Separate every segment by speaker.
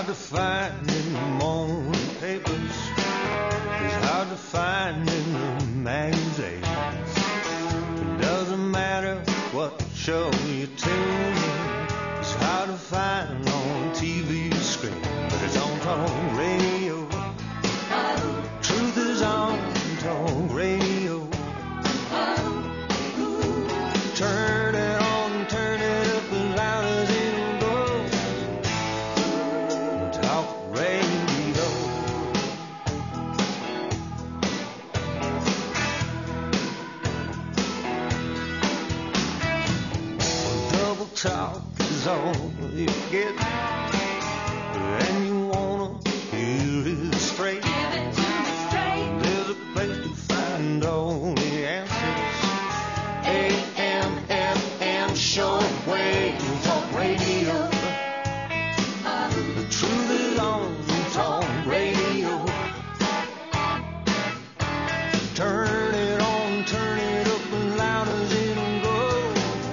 Speaker 1: hard to find in the morning papers. It's hard to find in the magazines. It doesn't matter what show you tune in. It's hard to find on TV screen, but it's on talk radio. Truth is on talk radio. Turn it on, turn it up as loud as it'll go. Talk radio. Double talk is all you get, and you wanna hear it straight. There's a place to find all the answers. AM, FM, shortwave, talk radio. The truth is on talk radio. Turn it on, turn it up as loud as it'll go.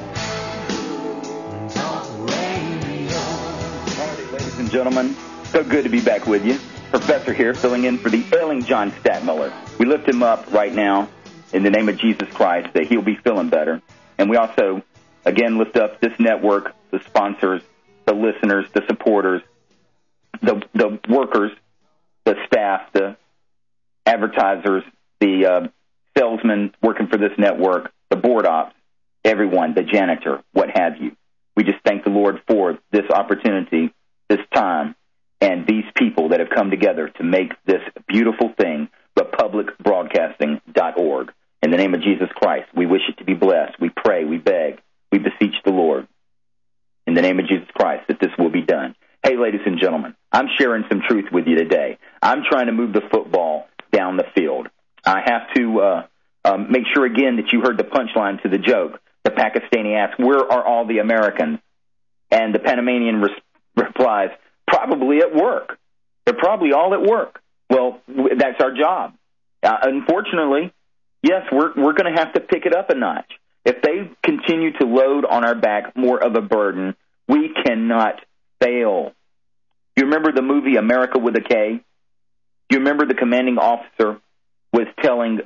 Speaker 1: Talk radio.
Speaker 2: Howdy, ladies and gentlemen. So good to be back with you. Professor here, filling in for the ailing John Stadtmiller. We lift him up right now in the name of Jesus Christ, that he'll be feeling better. And we also, again, lift up this network, the sponsors, the listeners, the supporters, the workers, the staff, the advertisers, the salesmen working for this network, the board ops, everyone, the janitor, what have you. We just thank the Lord for this opportunity, this time, and these people that have come together to make this beautiful thing, republicbroadcasting.org. In the name of Jesus Christ, we wish it to be blessed. We pray, we beg, we beseech the Lord, in the name of Jesus Christ, that this will be done. Hey, ladies and gentlemen, I'm sharing some truth with you today. I'm trying to move the football down the field. I have to make sure, again, that you heard the punchline to the joke. The Pakistani asks, where are all the Americans? And the Panamanian replies, probably at work. They're probably all at work. Well, that's our job. Unfortunately, yes, we're going to have to pick it up a notch. If they continue to load on our back more of a burden, we cannot fail. You remember the movie America with a K? You remember the commanding officer was telling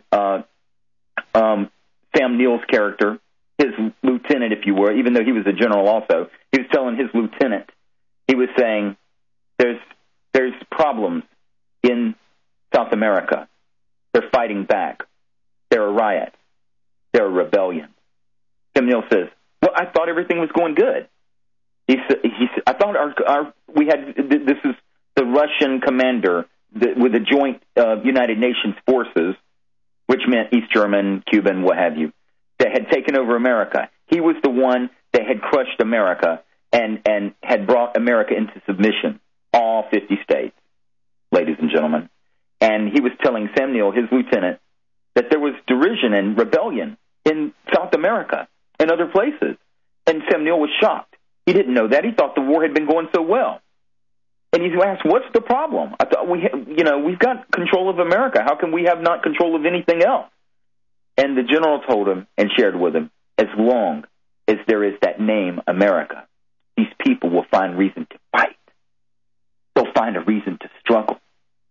Speaker 2: Sam Neill's character, his lieutenant, if you were, even though he was a general also, he was telling his lieutenant, he was saying, there's problems in South America. They're fighting back. There are riots. There are rebellions. Sam Neill says, well, I thought everything was going good. He said, I thought we had, this is the Russian commander with the joint United Nations forces, which meant East German, Cuban, what have you, that had taken over America. He was the one that had crushed America and had brought America into submission, all 50 states, ladies and gentlemen. And he was telling Sam Neill, his lieutenant, that there was derision and rebellion in South America and other places. And Sam Neill was shocked. He didn't know that. He thought the war had been going so well. And he asked, what's the problem? I thought we've got control of America. How can we have not control of anything else? And the general told him and shared with him, as long as there is that name America, these people will find reason to fight. They'll find a reason to struggle.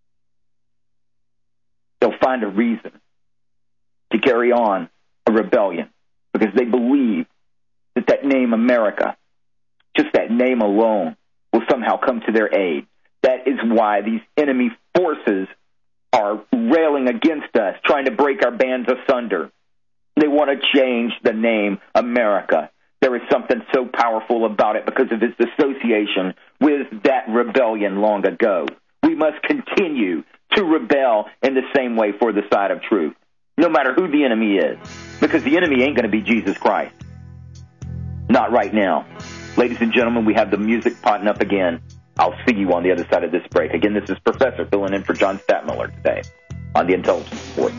Speaker 2: They'll find a reason to carry on a rebellion because they believe that name America, just that name alone, will somehow come to their aid. That is why these enemy forces are railing against us, trying to break our bands asunder. They want to change the name America. There is something so powerful about it because of its association with that rebellion long ago. We must continue to rebel in the same way for the side of truth, no matter who the enemy is, because the enemy ain't going to be Jesus Christ. Not right now. Ladies and gentlemen, we have the music potting up again. I'll see you on the other side of this break. Again, this is Professor filling in for John Stadtmiller today on the Intelligence Report.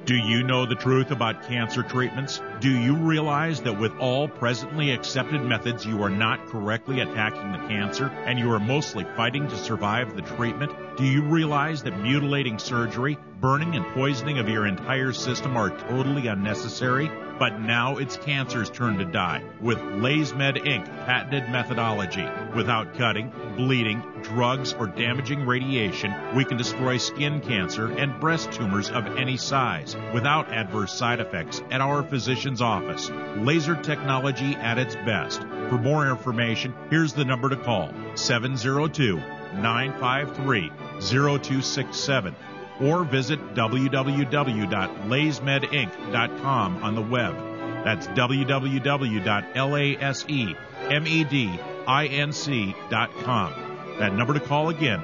Speaker 3: Do you know the truth about cancer treatments? Do you realize that with all presently accepted methods, you are not correctly attacking the cancer and you are mostly fighting to survive the treatment? Do you realize that mutilating surgery, burning and poisoning of your entire system are totally unnecessary? But now it's cancer's turn to die with LaysMed Inc. patented methodology. Without cutting, bleeding, drugs, or damaging radiation, we can destroy skin cancer and breast tumors of any size without adverse side effects at our physician's office. Laser technology at its best. For more information, here's the number to call, 702-953-0267. Or visit www.laysmedinc.com on the web. That's www.lasemedinc.com. That number to call again,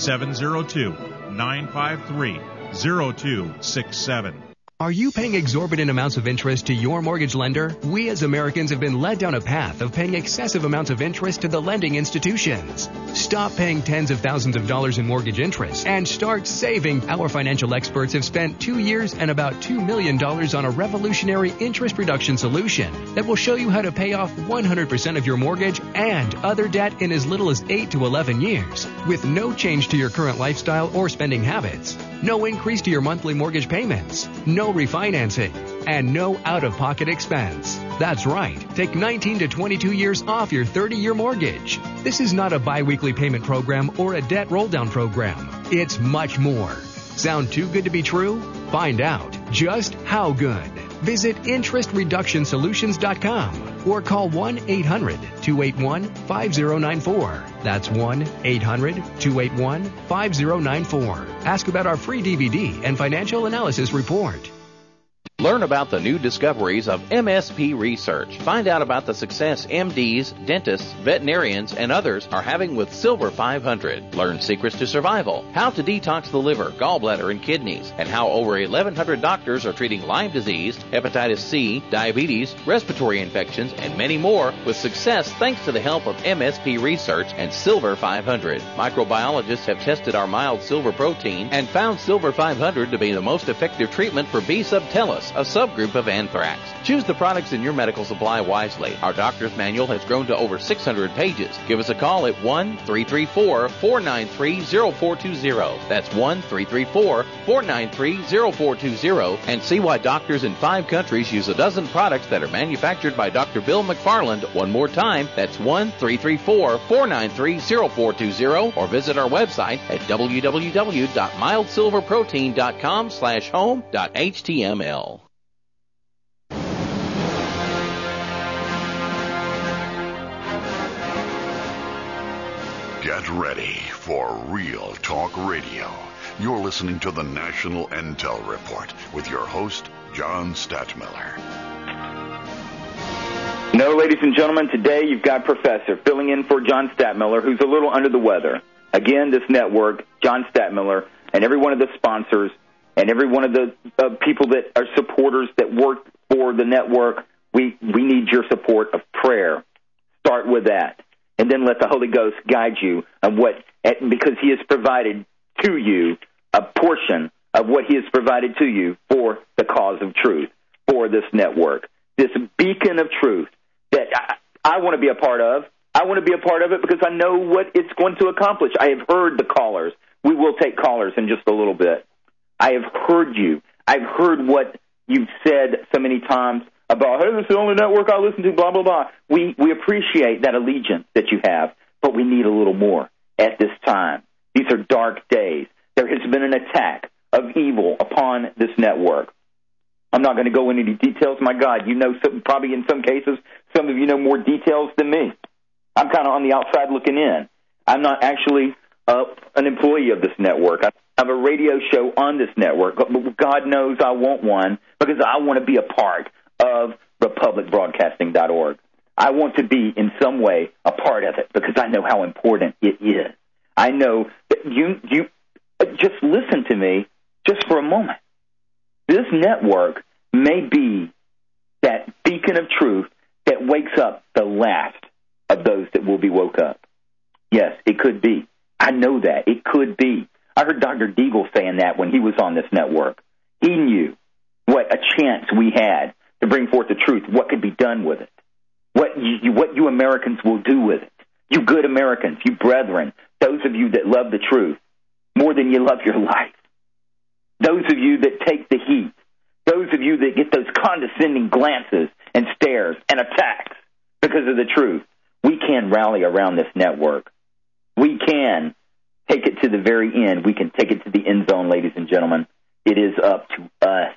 Speaker 3: 702-953-0267.
Speaker 4: Are you paying exorbitant amounts of interest to your mortgage lender? We as Americans have been led down a path of paying excessive amounts of interest to the lending institutions. Stop paying tens of thousands of dollars in mortgage interest and start saving. Our financial experts have spent 2 years and about $2 million on a revolutionary interest reduction solution that will show you how to pay off 100% of your mortgage and other debt in as little as 8 to 11 years with no change to your current lifestyle or spending habits. No increase to your monthly mortgage payments. No refinancing. And no out-of-pocket expense. That's right. Take 19 to 22 years off your 30-year mortgage. This is not a bi-weekly payment program or a debt roll-down program. It's much more. Sound too good to be true? Find out just how good. Visit interestreductionsolutions.com or call 1-800-281-5094. That's 1-800-281-5094. Ask about our free DVD and financial analysis report.
Speaker 5: Learn about the new discoveries of MSP research. Find out about the success MDs, dentists, veterinarians, and others are having with Silver 500. Learn secrets to survival, how to detox the liver, gallbladder, and kidneys, and how over 1,100 doctors are treating Lyme disease, hepatitis C, diabetes, respiratory infections, and many more with success thanks to the help of MSP research and Silver 500. Microbiologists have tested our mild silver protein and found Silver 500 to be the most effective treatment for B. subtilis, a subgroup of anthrax. Choose the products in your medical supply wisely. Our doctor's manual has grown to over 600 pages. Give us a call at 1-334-493-0420. That's 1-334-493-0420 and see why doctors in 5 countries use a dozen products that are manufactured by Dr. Bill McFarland. One more time, that's 1-334-493-0420 or visit our website at www.mildsilverprotein.com/home.html.
Speaker 6: Get ready for Real Talk Radio. You're listening to the National Intel Report with your host, John Stadtmiller.
Speaker 2: No, ladies and gentlemen, today you've got Professor filling in for John Stadtmiller, who's a little under the weather. Again, this network, John Stadtmiller, and every one of the sponsors and every one of the people that are supporters that work for the network, we need your support of prayer. Start with that. And then let the Holy Ghost guide you on because He has provided to you a portion of what He has provided to you for the cause of truth, for this network, this beacon of truth that I want to be a part of. I want to be a part of it because I know what it's going to accomplish. I have heard the callers. We will take callers in just a little bit. I have heard you. I've heard what you've said so many times about, hey, this is the only network I listen to, blah, blah, blah. We appreciate that allegiance that you have, but we need a little more at this time. These are dark days. There has been an attack of evil upon this network. I'm not going to go into any details. My God, you know, probably in some cases, some of you know more details than me. I'm kind of on the outside looking in. I'm not actually an employee of this network. I have a radio show on this network, but God knows I want one because I want to be a part of republicbroadcasting.org. I want to be in some way a part of it because I know how important it is. I know that you just listen to me just for a moment. This network may be that beacon of truth that wakes up the last of those that will be woke up. Yes, it could be. I know that. It could be. I heard Dr. Deagle saying that when he was on this network. He knew. what a chance we had to bring forth the truth, what could be done with it, what you Americans will do with it. You good Americans, you brethren, those of you that love the truth more than you love your life, those of you that take the heat, those of you that get those condescending glances and stares and attacks because of the truth, we can rally around this network. We can take it to the very end. We can take it to the end zone, ladies and gentlemen. It is up to us.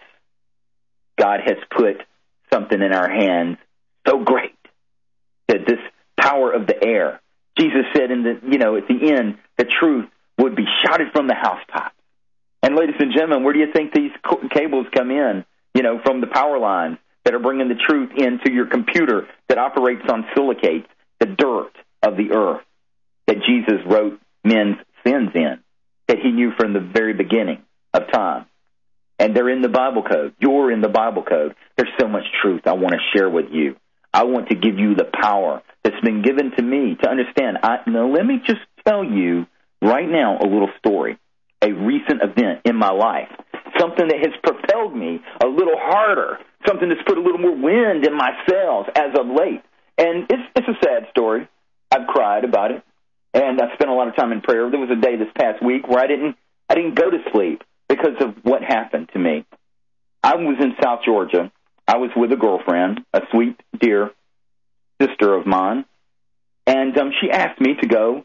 Speaker 2: God has put something in our hands so great that this power of the air, Jesus said at the end, the truth would be shouted from the housetops. And ladies and gentlemen, where do you think these cables come in, from the power lines that are bringing the truth into your computer that operates on silicates, the dirt of the earth that Jesus wrote men's sins in, that he knew from the very beginning of time. And they're in the Bible code. You're in the Bible code. There's so much truth I want to share with you. I want to give you the power that's been given to me to understand. Let me just tell you right now a little story, a recent event in my life, something that has propelled me a little harder, something that's put a little more wind in my sails as of late. And it's a sad story. I've cried about it, and I spent a lot of time in prayer. There was a day this past week where I didn't go to sleep because of what happened to me. I was in South Georgia. I was with a girlfriend, a sweet, dear sister of mine, and she asked me to go.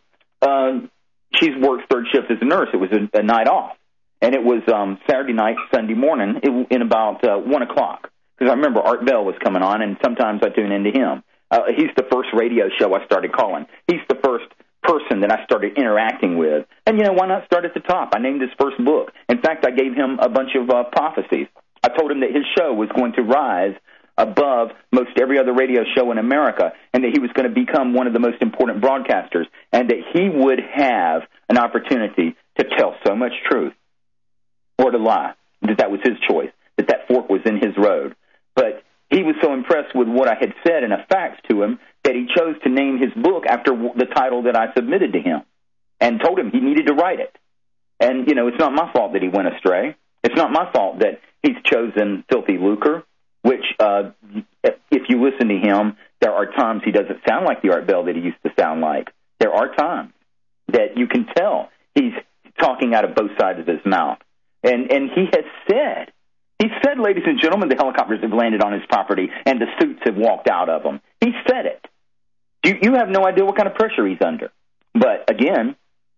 Speaker 2: She's worked third shift as a nurse. It was a night off, and it was Saturday night, Sunday morning, in about 1 o'clock, because I remember Art Bell was coming on, and sometimes I tune into him. He's the first radio show I started calling. He's the first person that I started interacting with. And, why not start at the top? I named his first book. In fact, I gave him a bunch of prophecies. I told him that his show was going to rise above most every other radio show in America, and that he was going to become one of the most important broadcasters, and that he would have an opportunity to tell so much truth or to lie, that was his choice, that fork was in his road. But he was so impressed with what I had said and a facts to him that he chose to name his book after the title that I submitted to him and told him he needed to write it. And, it's not my fault that he went astray. It's not my fault that he's chosen filthy lucre, which, if you listen to him, there are times he doesn't sound like the Art Bell that he used to sound like. There are times that you can tell he's talking out of both sides of his mouth. And he has said, ladies and gentlemen, the helicopters have landed on his property and the suits have walked out of them. He said it. You have no idea what kind of pressure he's under. But again,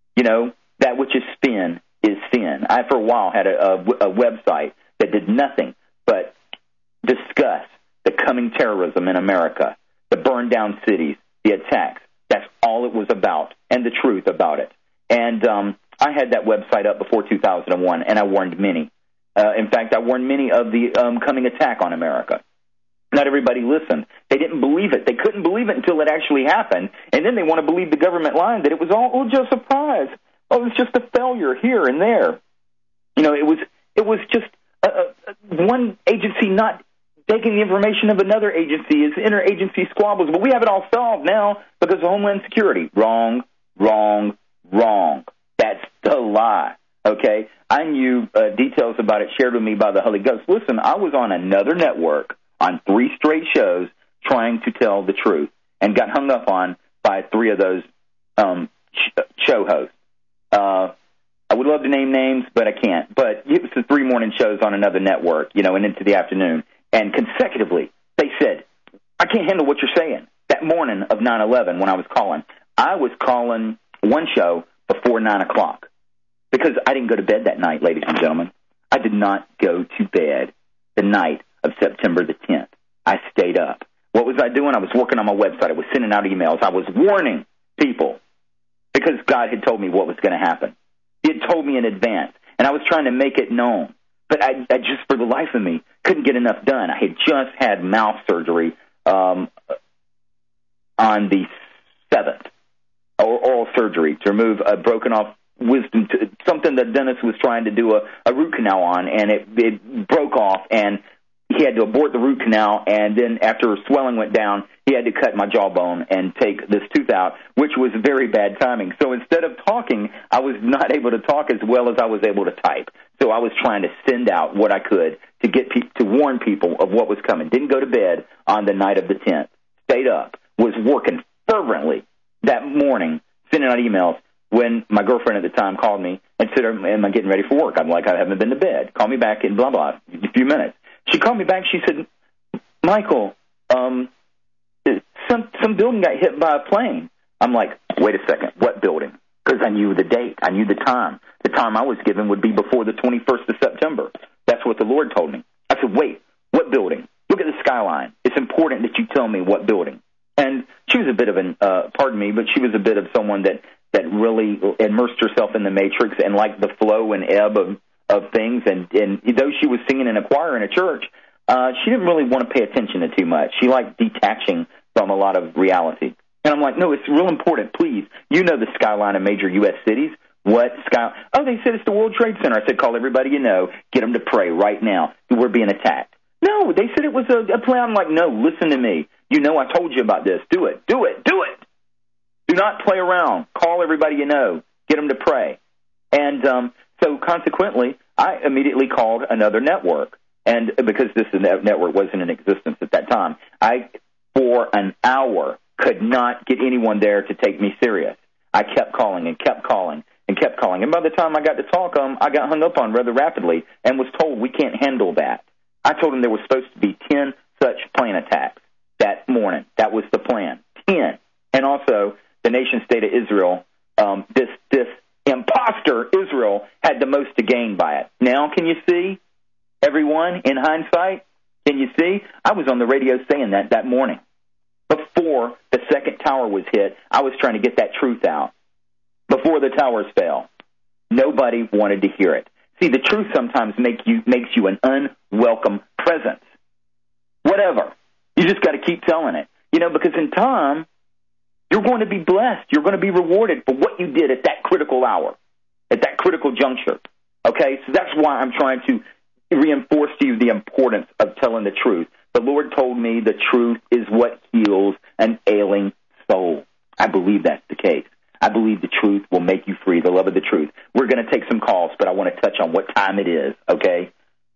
Speaker 2: that which is spin is sin. I, for a while, had a website that did nothing but discuss the coming terrorism in America, the burned down cities, the attacks. That's all it was about, and the truth about it. And I had that website up before 2001, and I warned many. In fact, I warned many of the coming attack on America. Not everybody listened. They didn't believe it. They couldn't believe it until it actually happened, and then they want to believe the government line that it was all just a surprise. Oh, it was just a failure here and there. It was just one agency not taking the information of another agency. It's interagency squabbles. But we have it all solved now because of Homeland Security. Wrong. That's the lie. Okay? I knew details about it shared with me by the Holy Ghost. Listen, I was on another network on 3 straight shows trying to tell the truth and got hung up on by 3 of those show hosts. I would love to name names, but I can't. But it was the 3 morning shows on another network, and into the afternoon. And consecutively, they said, I can't handle what you're saying. That morning of 9/11 when I was calling one show before 9 o'clock because I didn't go to bed that night, ladies and gentlemen. I did not go to bed the night of September the 10th. I stayed up. What was I doing? I was working on my website. I was sending out emails. I was warning people because God had told me what was going to happen. He had told me in advance, and I was trying to make it known. But I just, for the life of me, couldn't get enough done. I had just had mouth surgery on the 7th, or oral surgery to remove a broken off wisdom, something that dentist was trying to do a root canal on, and it broke off, and he had to abort the root canal, and then after swelling went down, he had to cut my jawbone and take this tooth out, which was very bad timing. So instead of talking, I was not able to talk as well as I was able to type. So I was trying to send out what I could to get to warn people of what was coming. Didn't go to bed on the night of the 10th. Stayed up, was working fervently that morning, sending out emails when my girlfriend at the time called me and said, am I getting ready for work? I'm like, I haven't been to bed. Call me back in blah, blah, a few minutes. She called me back. She said, Michael, some building got hit by a plane. I'm like, wait a second, what building? Because I knew the date. I knew the time. The time I was given would be before the 21st of September. That's what the Lord told me. I said, wait, what building? Look at the skyline. It's important that you tell me what building. And she was a bit of pardon me, but she was a bit of someone that really immersed herself in the matrix and liked the flow and ebb of things. And though she was singing in a choir in a church, she didn't really want to pay attention to too much. She liked detaching from a lot of reality. And I'm like, no, it's real important. Please, you know the skyline of major U.S. cities. What sky? Oh, they said it's the World Trade Center. I said, call everybody you know. Get them to pray right now. We're being attacked. No, they said it was a play. I'm like, no, listen to me. You know I told you about this. Do it. Do it. Do it. Do not play around. Call everybody you know. Get them to pray. And so consequently, I immediately called another network. And because this network wasn't in existence at that time, I, for an hour, could not get anyone there to take me serious. I kept calling and kept calling and kept calling. And by the time I got to talk, I got hung up on rather rapidly and was told we can't handle that. I told them there was supposed to be 10 such plane attacks that morning. That was the plan. 10. And also, the nation-state of Israel, this imposter Israel had the most to gain by it. Now, can you see, everyone, in hindsight? Can you see? I was on the radio saying that morning. Before the second tower was hit, I was trying to get that truth out. Before the towers fell, nobody wanted to hear it. See, the truth sometimes makes you an unwelcome presence. Whatever. You just got to keep telling it. Because in time, you're going to be blessed. You're going to be rewarded for what you did at that critical hour, at that critical juncture. Okay? So that's why I'm trying to reinforce to you the importance of telling the truth. The Lord told me the truth is what heals an ailing soul. I believe that's the case. I believe the truth will make you free, the love of the truth. We're going to take some calls, but I want to touch on what time it is, okay?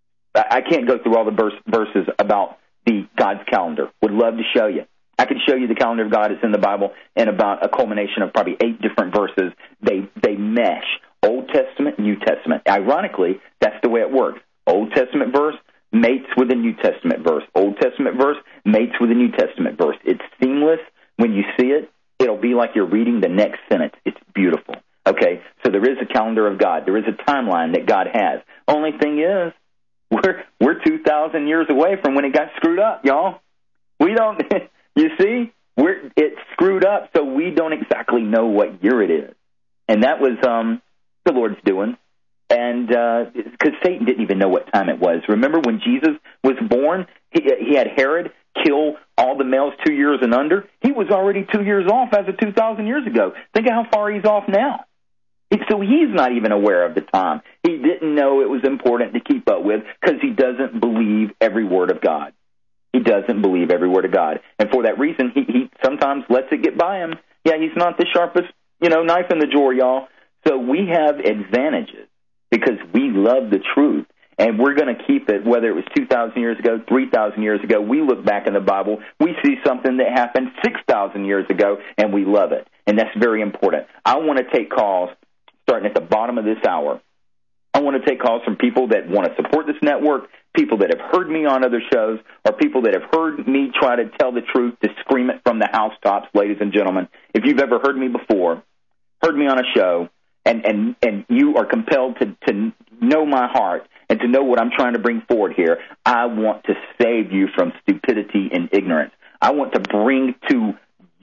Speaker 2: I can't go through all the verses about the God's calendar. Would love to show you. I could show you the calendar of God. It's in the Bible, and about a culmination of probably 8 different verses. They mesh Old Testament, New Testament. Ironically, that's the way it works. Old Testament verse mates with a New Testament verse. Old Testament verse mates with a New Testament verse. It's seamless. When you see it, it'll be like you're reading the next sentence. It's beautiful. Okay, so there is a calendar of God. There is a timeline that God has. Only thing is, we're 2,000 years away from when it got screwed up, y'all. We don't, you see, it's screwed up, so we don't exactly know what year it is. And that was the Lord's doing. And because Satan didn't even know what time it was. Remember when Jesus was born, he had Herod kill all the males 2 years and under? He was already 2 years off as of 2,000 years ago. Think of how far he's off now. So he's not even aware of the time. He didn't know it was important to keep up with because he doesn't believe every word of God. He doesn't believe every word of God. And for that reason, he sometimes lets it get by him. Yeah, he's not the sharpest, knife in the drawer, y'all. So we have advantages because we love the truth. And we're going to keep it, whether it was 2,000 years ago, 3,000 years ago. We look back in the Bible, we see something that happened 6,000 years ago, and we love it. And that's very important. I want to take calls starting at the bottom of this hour. I want to take calls from people that want to support this network, people that have heard me on other shows, or people that have heard me try to tell the truth, to scream it from the housetops, ladies and gentlemen. If you've ever heard me before, heard me on a show, and you are compelled to know my heart and to know what I'm trying to bring forward here, I want to save you from stupidity and ignorance. I want to bring to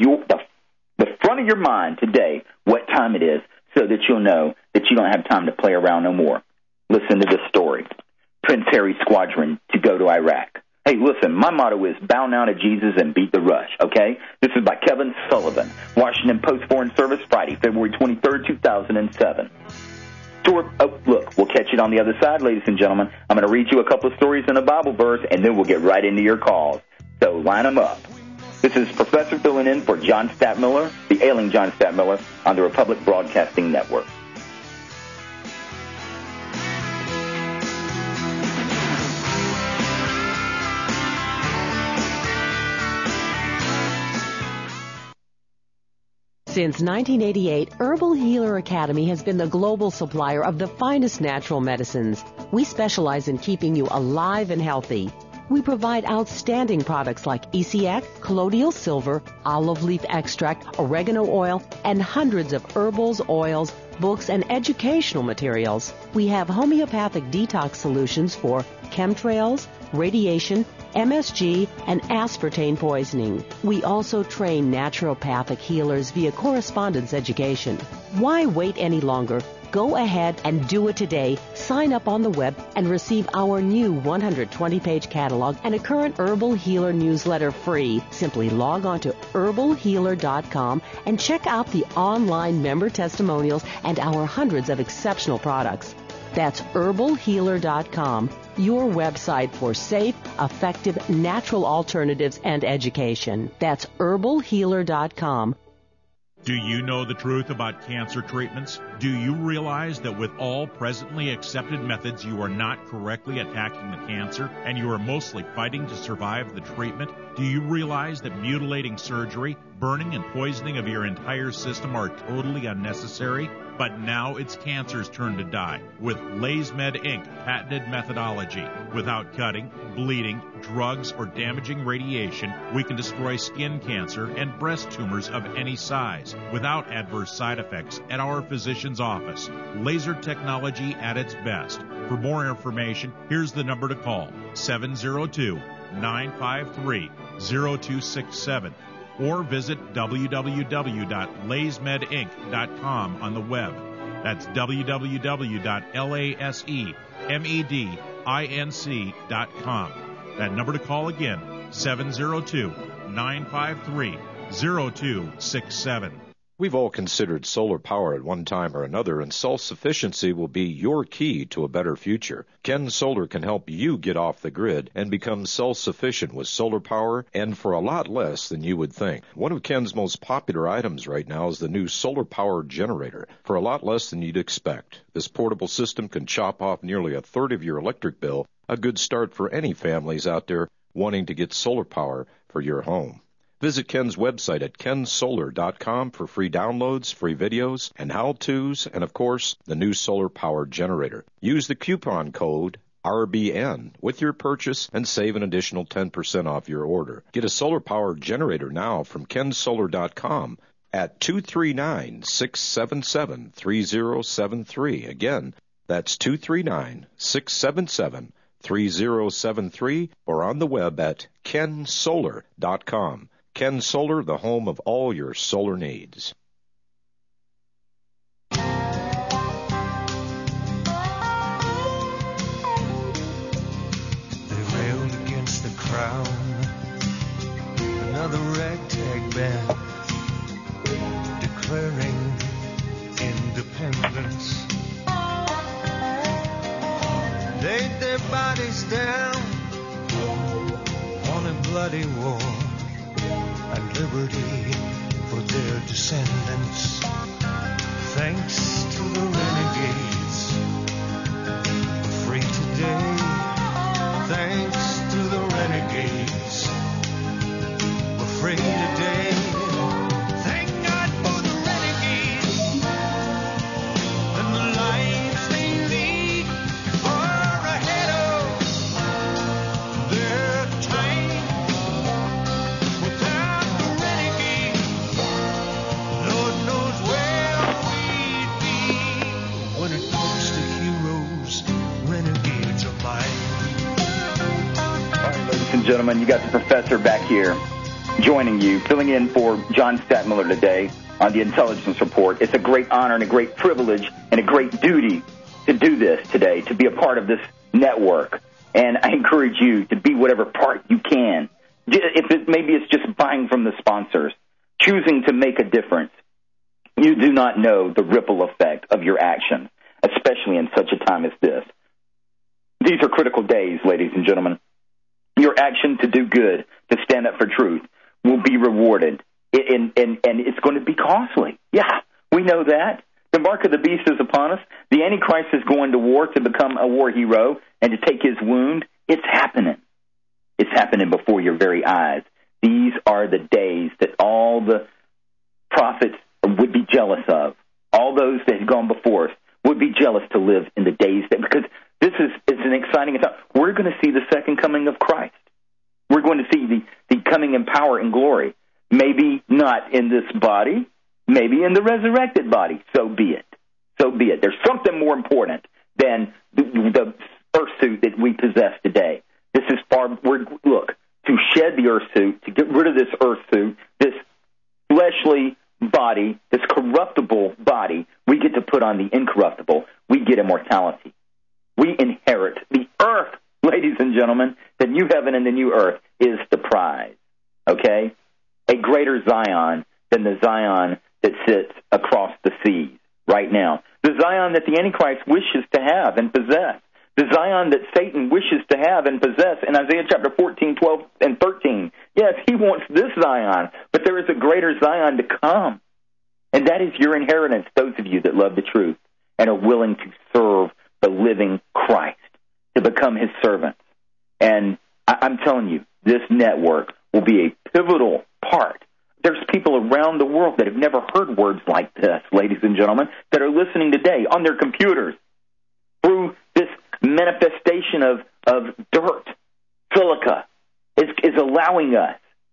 Speaker 2: the front of your mind today what time it is so that you'll know that you don't have time to play around no more. Listen to this story. Prince Harry's squadron to go to Iraq. Hey, listen, my motto is bow now to Jesus and beat the rush, okay? This is by Kevin Sullivan, Washington Post Foreign Service, Friday, February 23rd, 2007. Look, we'll catch it on the other side, ladies and gentlemen. I'm going to read you a couple of stories in a Bible verse, and then we'll get right into your calls. So line them up. This is Professor filling in for John Stadtmiller, the ailing John Stadtmiller, on the Republic Broadcasting Network.
Speaker 7: Since 1988, Herbal Healer Academy has been the global supplier of the finest natural medicines. We specialize in keeping you alive and healthy. We provide outstanding products like ECX, colloidal silver, olive leaf extract, oregano oil, and hundreds of herbals, oils, books, and educational materials. We have homeopathic detox solutions for chemtrails, radiation, MSG, and aspartame poisoning. We also train naturopathic healers via correspondence education. Why wait any longer? Go ahead and do it today. Sign up on the web and receive our new 120-page catalog and a current Herbal Healer newsletter free. Simply log on to herbalhealer.com and check out the online member testimonials and our hundreds of exceptional products. That's herbalhealer.com, your website for safe, effective, natural alternatives and education. That's herbalhealer.com.
Speaker 3: Do you know the truth about cancer treatments? Do you realize that with all presently accepted methods, you are not correctly attacking the cancer and you are mostly fighting to survive the treatment? Do you realize that mutilating surgery, burning and poisoning of your entire system are totally unnecessary? But now it's cancer's turn to die with LaysMed Inc. patented methodology. Without cutting, bleeding, drugs, or damaging radiation, we can destroy skin cancer and breast tumors of any size without adverse side effects at our physician's office. Laser technology at its best. For more information, here's the number to call, 702-953-0267. Or visit www.laysmedinc.com on the web. That's www.laysmedinc.com. That number to call again, 702-953-0267.
Speaker 8: We've all considered solar power at one time or another, and self-sufficiency will be your key to a better future. Ken Solar can help you get off the grid and become self-sufficient with solar power, and for a lot less than you would think. One of Ken's most popular items right now is the new solar power generator, for a lot less than you'd expect. This portable system can chop off nearly a third of your electric bill, a good start for any families out there wanting to get solar power for your home. Visit Ken's website at kensolar.com for free downloads, free videos, and how-tos, and, of course, the new solar power generator. Use the coupon code RBN with your purchase and save an additional 10% off your order. Get a solar power generator now from kensolar.com at 239-677-3073. Again, that's 239-677-3073, or on the web at kensolar.com. Ken Solar, the home of all your solar needs.
Speaker 1: They railed against the crown, another ragtag band declaring independence. Laid their bodies down on a bloody war and liberty for their descendants. Thanks to the renegades, we're free today. Thanks to the renegades, we're free today. Thank God for the renegades and the lives they lead far ahead of their time. Without the renegades, Lord knows where we'd be. When it comes to heroes, renegades are mine.
Speaker 2: All right, ladies and gentlemen, you got the professor back here joining you, filling in for John Stadtmiller today on the Intelligence Report. It's a great honor and a great privilege and a great duty to do this today, to be a part of this network. And I encourage you to be whatever part you can. Maybe it's just buying from the sponsors, choosing to make a difference. You do not know the ripple effect of your actions, especially in such a time as this. These are critical days, ladies and gentlemen. Your action to do good, to stand up for truth, will be rewarded, and it's going to be costly. Yeah, we know that. The mark of the beast is upon us. The Antichrist is going to war to become a war hero and to take his wound. It's happening. It's happening before your very eyes. These are the days that all the prophets would be jealous of. All those that had gone before us would be jealous to live in the days that, because this is an exciting time. We're going to see the second coming of Christ. We're going to see the coming in power and glory. Maybe not in this body, maybe in the resurrected body. So be it. So be it. There's something more important than the earth suit that we possess today. This is look, to shed the earth suit, to get rid of this earth suit, this fleshly body, this corruptible body, we get to put on the incorruptible. We get immortality. We inherit the earth, ladies and gentlemen. The new heaven and the new earth is the prize, okay? A greater Zion than the Zion that sits across the seas right now. The Zion that the Antichrist wishes to have and possess. The Zion that Satan wishes to have and possess in Isaiah chapter 14, 12, and 13. Yes, he wants this Zion, but there is a greater Zion to come. And that is your inheritance, those of you that love the truth and are willing to serve the living Christ, to become his servants. And I'm telling you, this network will be a pivotal part. There's people around the world that have never heard words like this, ladies and gentlemen, that are listening today on their computers through this manifestation of dirt. Silica is allowing us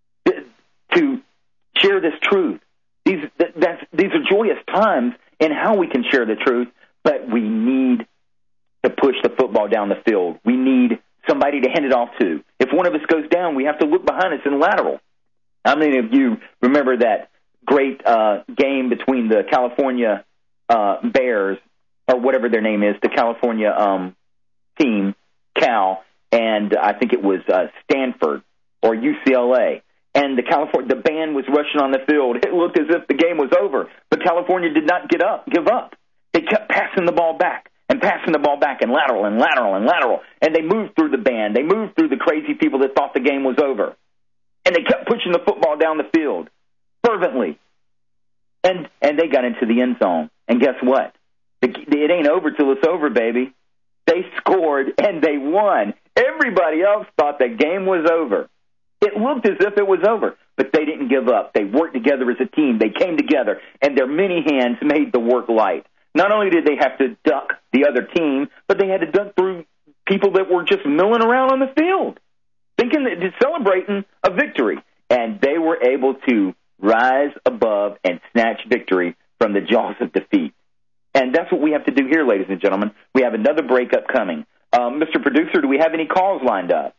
Speaker 2: to share this truth. These are joyous times in how we can share the truth, but we need to push the football down the field. We need somebody to hand it off to. If one of us goes down, we have to look behind us and lateral. How many of you remember that great game between the California Bears, or whatever their name is, the California team, Cal, and I think it was Stanford or UCLA, and the band was rushing on the field. It looked as if the game was over, but California did not give up. They kept passing the ball back and lateral, and they moved through the band. They moved through the crazy people that thought the game was over, and they kept pushing the football down the field fervently, and they got into the end zone. And guess what? It ain't over till it's over, baby. They scored, and they won. Everybody else thought the game was over. It looked as if it was over, but they didn't give up. They worked together as a team. They came together, and their many hands made the work light. Not only did they have to duck the other team, but they had to duck through people that were just milling around on the field, celebrating a victory. And they were able to rise above and snatch victory from the jaws of defeat. And that's what we have to do here, ladies and gentlemen. We have another breakup coming. Mr. Producer, do we have any calls lined up?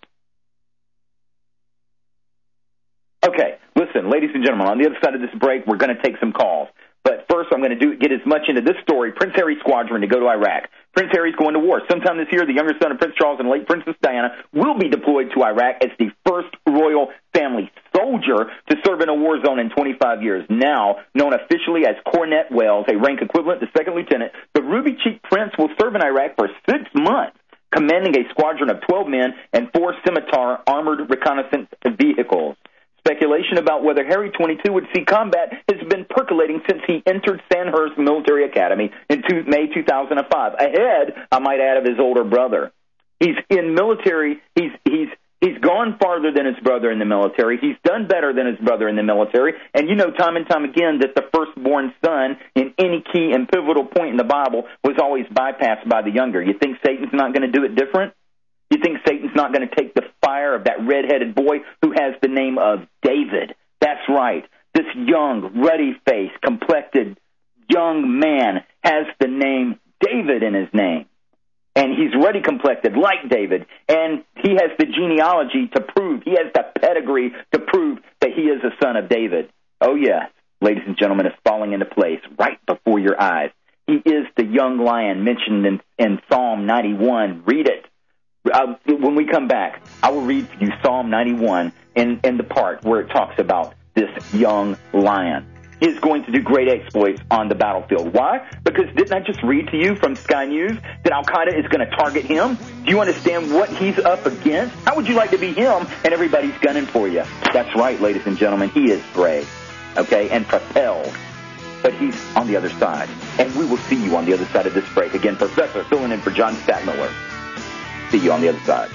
Speaker 2: Okay, listen, ladies and gentlemen, on the other side of this break, we're going to take some calls. But first, I'm going to get as much into this story, Prince Harry's squadron to go to Iraq. Prince Harry's going to war. Sometime this year, the younger son of Prince Charles and late Princess Diana will be deployed to Iraq as the first royal family soldier to serve in a war zone in 25 years. Now known officially as Cornet Wales, a rank equivalent to second lieutenant, the ruby-cheeked prince will serve in Iraq for 6 months, commanding a squadron of 12 men and 4 Scimitar armored reconnaissance vehicles. Speculation about whether Harry 22 would see combat has been percolating since he entered Sandhurst Military Academy in May 2005, ahead, I might add, of his older brother. He's in military. He's gone farther than his brother in the military. He's done better than his brother in the military. And you know time and time again that the firstborn son in any key and pivotal point in the Bible was always bypassed by the younger. You think Satan's not going to do it different? You think Satan's not going to take the fire of that red-headed boy who has the name of David? That's right. This young, ruddy-faced, complected young man has the name David in his name. And he's ruddy-complected like David, and he has the genealogy to prove, he has the pedigree to prove that he is a son of David. Oh, yes, ladies and gentlemen, it's falling into place right before your eyes. He is the young lion mentioned in Psalm 91. Read it. When we come back, I will read for you Psalm 91 in the part where it talks about this young lion. is going to do great exploits on the battlefield. Why? Because didn't I just read to you from Sky News that Al-Qaeda is going to target him? Do you understand what he's up against? How would you like to be him and everybody's gunning for you? That's right, ladies and gentlemen. He is brave, okay, and propelled. But he's on the other side. And we will see you on the other side of this break. Again, Professor filling in for John Stadtmiller. See you on the other side.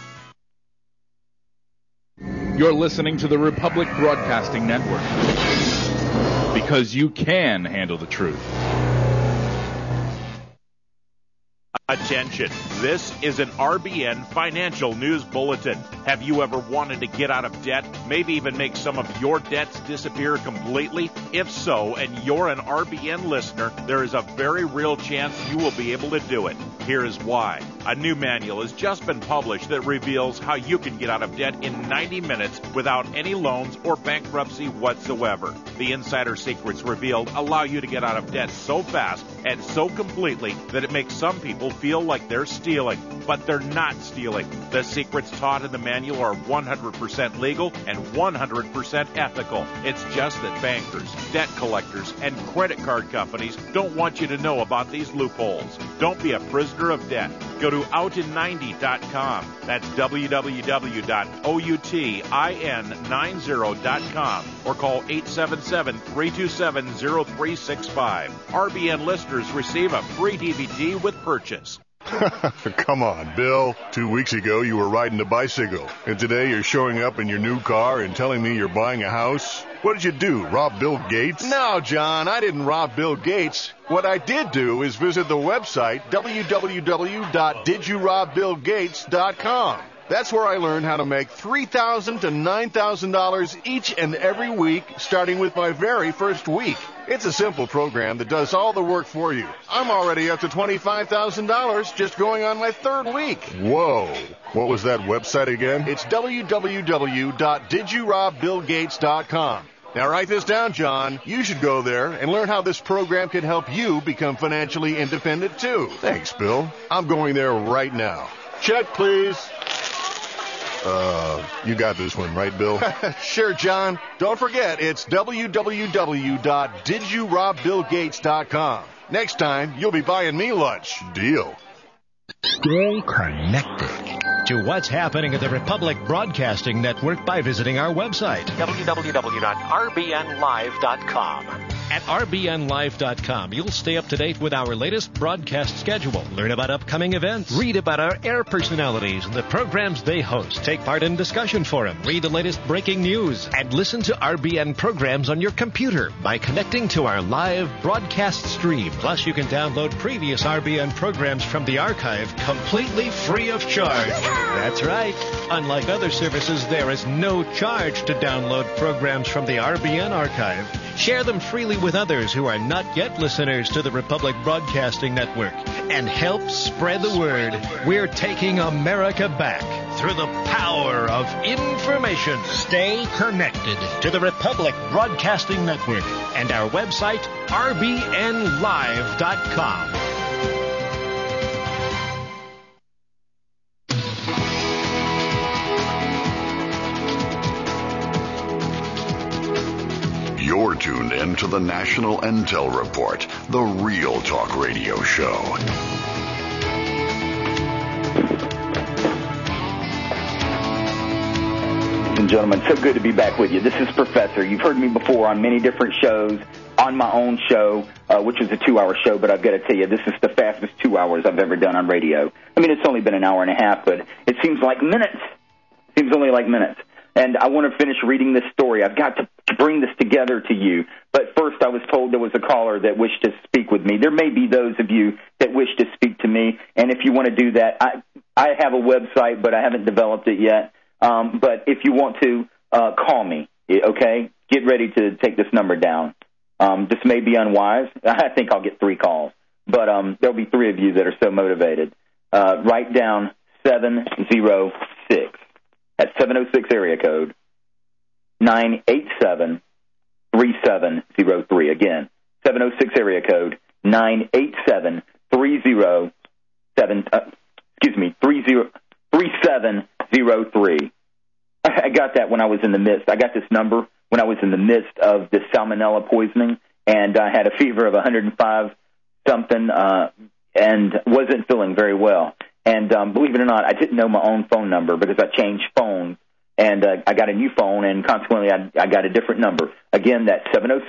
Speaker 9: You're listening to the Republic Broadcasting Network. Because you can handle the truth.
Speaker 3: Attention, this is an RBN Financial News Bulletin. Have you ever wanted to get out of debt, maybe even make some of your debts disappear completely? If so, and you're an RBN listener, there is a very real chance you will be able to do it. Here is why. A new manual has just been published that reveals how you can get out of debt in 90 minutes without any loans or bankruptcy whatsoever. The insider secrets revealed allow you to get out of debt so fast and so completely that it makes some people feel like they're stealing, but they're not stealing. The secrets taught in the manual are 100% legal and 100% ethical. It's just that bankers, debt collectors, and credit card companies don't want you to know about these loopholes. Don't be a prisoner of debt. Go to outin90.com. That's www.outin90.com or call 877-327-0365. RBN listeners receive a free DVD with purchase.
Speaker 10: Come on, Bill. 2 weeks ago, you were riding a bicycle. And today, you're showing up in your new car and telling me you're buying a house? What did you do, rob Bill Gates?
Speaker 11: No, John, I didn't rob Bill Gates. What I did do is visit the website, www.didyourobBillGates.com. That's where I learned how to make $3,000 to $9,000 each and every week, starting with my very first week. It's a simple program that does all the work for you. I'm already up to $25,000 just going on my third week.
Speaker 10: Whoa. What was that website again?
Speaker 11: It's www.didyourobBillGates.com. Now write this down, John. You should go there and learn how this program can help you become financially independent, too.
Speaker 10: Thanks, Bill.
Speaker 11: I'm going there right now. Check, please.
Speaker 10: You got this one, right, Bill?
Speaker 11: Sure, John. Don't forget, it's www.didyourobBillGates.com. Next time, you'll be buying me lunch.
Speaker 10: Deal.
Speaker 12: Stay connected to what's happening at the Republic Broadcasting Network by visiting our website, www.rbnlive.com. At rbnlive.com, you'll stay up to date with our latest broadcast schedule, learn about upcoming events, read about our air personalities and the programs they host, take part in discussion forum, read the latest breaking news, and listen to RBN programs on your computer by connecting to our live broadcast stream. Plus, you can download previous RBN programs from the archive completely free of charge. That's right. Unlike other services, there is no charge to download programs from the RBN archive. Share them freely with others who are not yet listeners to the Republic Broadcasting Network and help spread the word. We're taking America back through the power of information. Stay connected to the Republic Broadcasting Network and our website, rbnlive.com.
Speaker 6: You're tuned in to the National Intel Report, the Real Talk Radio Show.
Speaker 2: Ladies and gentlemen, so good to be back with you. This is Professor. You've heard me before on many different shows, on my own show, which was a 2-hour show, but I've got to tell you, this is the fastest 2 hours I've ever done on radio. I mean, it's only been an hour and a half, but it seems like minutes. It seems only like minutes. And I want to finish reading this story. I've got to bring this together to you. But first, I was told there was a caller that wished to speak with me. There may be those of you that wish to speak to me. And if you want to do that, I have a website, but I haven't developed it yet. But if you want to, call me, okay? Get ready to take this number down. This may be unwise. I think I'll get 3 calls. But there'll be 3 of you that are so motivated. Write down 706. At 706 area code 987-3703. Again, 706 area code 987-3703. I got that when I was in the midst. I got this number when I was in the midst of this salmonella poisoning, and I had a fever of 105 something, and wasn't feeling very well. And believe it or not, I didn't know my own phone number because I changed phones, and I got a new phone, and consequently I got a different number. Again, that's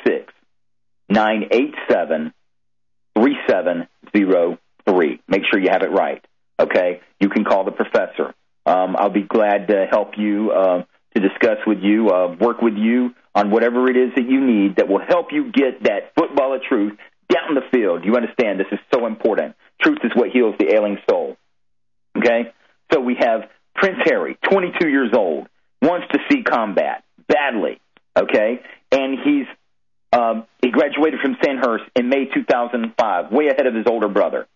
Speaker 2: 706-987-3703. Make sure you have it right, okay? You can call the professor. I'll be glad to help you, to discuss with you, work with you on whatever it is that you need that will help you get that football of truth down the field. You understand this is so important. Truth is what heals the ailing soul. Okay? So we have Prince Harry, 22 years old, wants to see combat badly. Okay? And he graduated from Sandhurst in May 2005, way ahead of his older brother.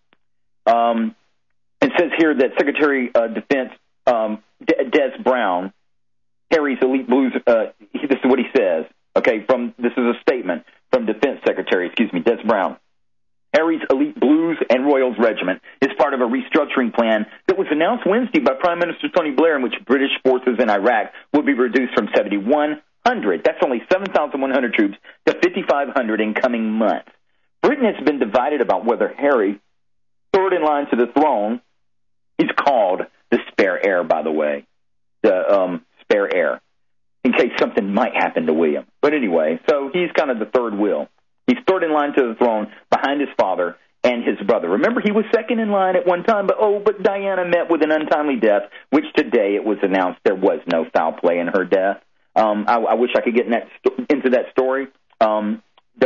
Speaker 2: It says here that Secretary of Defense Des Brown, Harry's elite blues, this is what he says. Okay, this is a statement from Defense Secretary, Des Brown. Harry's elite Blues and Royals regiment is part of a restructuring plan that was announced Wednesday by Prime Minister Tony Blair, in which British forces in Iraq will be reduced from 7,100, that's only 7,100 troops, to 5,500 in coming months. Britain has been divided about whether Harry, third in line to the throne, he's called the spare heir, by the way, the spare heir, in case something might happen to William. But anyway, so he's kind of the third wheel. He's third in line to the throne behind his father and his brother. Remember, he was second in line at one time, but Diana met with an untimely death, which today it was announced there was no foul play in her death. I wish I could get into that story. Al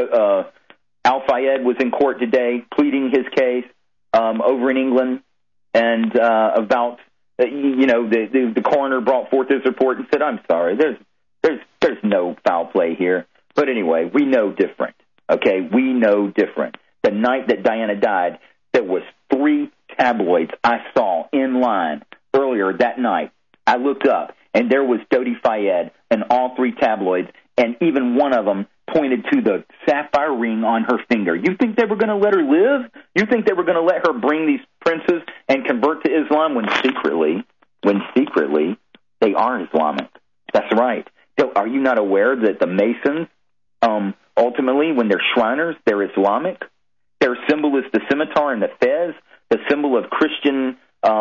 Speaker 2: Fayed was in court today pleading his case over in England, and about the coroner brought forth his report and said, "I'm sorry, there's no foul play here." But anyway, we know different. Okay, we know different. The night that Diana died, there was 3 tabloids I saw in line earlier that night. I looked up, and there was Dodi Fayed in all 3 tabloids, and even one of them pointed to the sapphire ring on her finger. You think they were going to let her live? You think they were going to let her bring these princes and convert to Islam when secretly they are Islamic? That's right. So are you not aware that the Masons, ultimately, when they're Shriners, they're Islamic? Their symbol is the scimitar and the fez, the symbol of Christian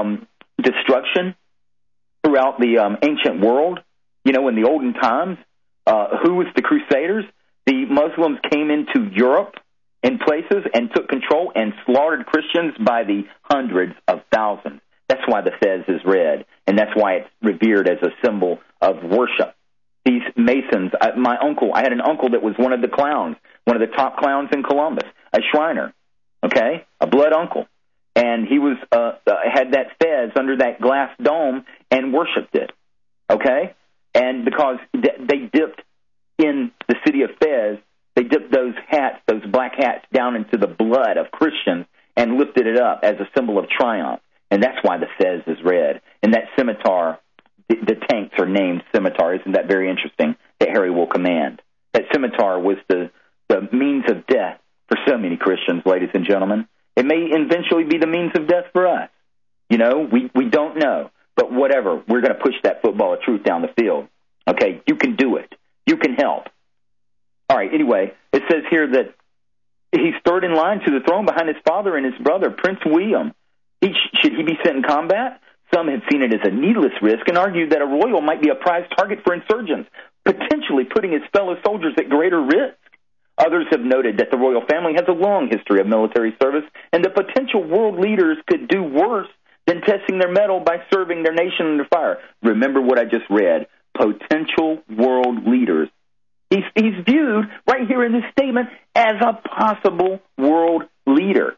Speaker 2: destruction throughout the ancient world. In the olden times, who was the Crusaders? The Muslims came into Europe in places and took control and slaughtered Christians by the hundreds of thousands. That's why the fez is red, and that's why it's revered as a symbol of worship. These Masons, I had an uncle that was one of the clowns, one of the top clowns in Columbus, a Shriner, okay, a blood uncle. And he was had that fez under that glass dome and worshipped it, okay? And because they dipped in the city of Fez, they dipped those hats, those black hats, down into the blood of Christians and lifted it up as a symbol of triumph. And that's why the fez is red. And that scimitar, the tanks are named scimitar. Isn't that very interesting that Harry will command? That scimitar was the means of death for so many Christians, ladies and gentlemen. It may eventually be the means of death for us. We don't know. But whatever, we're going to push that football of truth down the field. Okay, you can do it. You can help. All right, anyway, it says here that he's third in line to the throne behind his father and his brother, Prince William. Should he be sent in combat? Some have seen it as a needless risk and argued that a royal might be a prize target for insurgents, potentially putting his fellow soldiers at greater risk. Others have noted that the royal family has a long history of military service and that potential world leaders could do worse than testing their mettle by serving their nation under fire. Remember what I just read. Potential world leaders. He's viewed right here in this statement as a possible world leader.